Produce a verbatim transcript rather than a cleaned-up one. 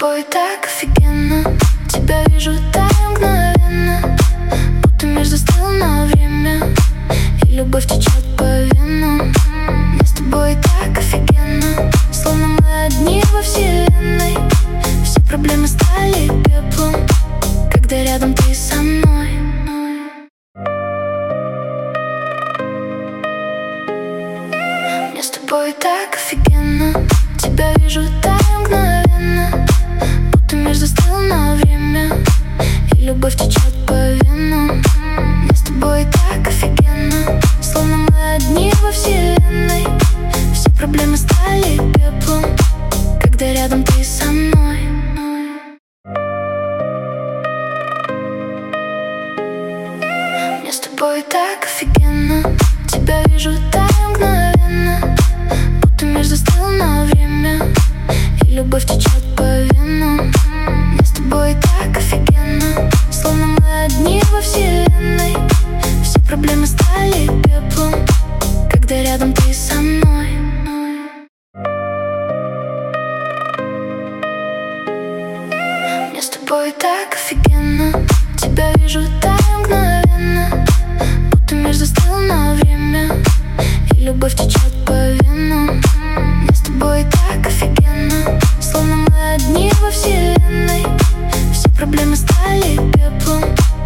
тобой так офигенно. Тебя вижу так мгновенно, будто мир застыл на время, и любовь течет по венам. Мне с тобой так офигенно, словно мы одни во вселенной. Все проблемы стали пеплом, когда рядом ты со мной. Мне с тобой так офигенно. Тебя вижу так мгновенно, будто мир застыл на время, и любовь течет по венам. Мне с тобой так офигенно, словно мы одни во вселенной. Все проблемы стали пеплом, когда рядом ты со мной. Мне с тобой так офигенно. Тебя вижу так мгновенно, будто мир застыл на время, и любовь течет по венам. Мне с тобой так офигенно, словно мы одни во вселенной. Все проблемы стали пеплом, когда рядом ты со мной. Мне с тобой так офигенно. Тебя вижу так мгновенно, будто мир застыл на время, и любовь течет